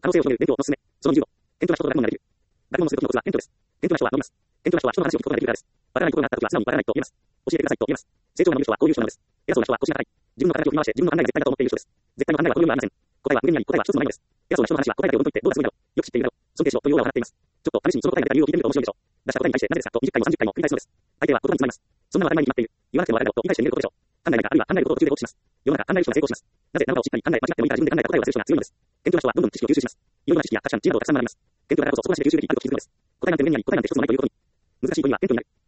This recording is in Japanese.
可能性を広げる勉強のすすめ。その20度。謙虚な人と学問ができる。学問をするときのコツは謙虚です。謙虚な人は伸びます。謙虚な人は人の話を聞くことができるからです。わからないことがあったときは素直にわからないと言えます。教えてくださいと言えます。成長が伸びる人はこういう人なのです。偉そうな人は腰が高い。自分の形を振り回して自分の考えが絶対だと思っている人です。絶対の考えはこの世にはありません。答えは無限にあり、答えは一つもないのです。偉そうな人の話は答えだけを置いといてどうだすごいだろう。よく知っているだろう。尊敬しろというオーラを放っています。ちょっと試しにその答えが出た理由を聞いてみると面白いでしょう。出した答えに対してなぜですかと20回も30回も繰り返すのです。相手は言葉に詰まります。そんなの当たり前に決まっている。言わなくてもわかるだろうと言い返してみることでしょう。考えないかあるいは考えることを途中で放棄します。世の中考える人が成功します。なぜなのかをしっかり考え、間違ってもいいから自分で考えた答えを出せる人が強いのです。謙虚な人はどんどん知識を吸収します。いろいろな知識や価値観、知恵などをたくさん学びます。謙虚だからこそそこらしで吸収できるあると気づくのです。答えなんて無限にあり、答えなんて一つもないということに。難しい問いは謙虚になる。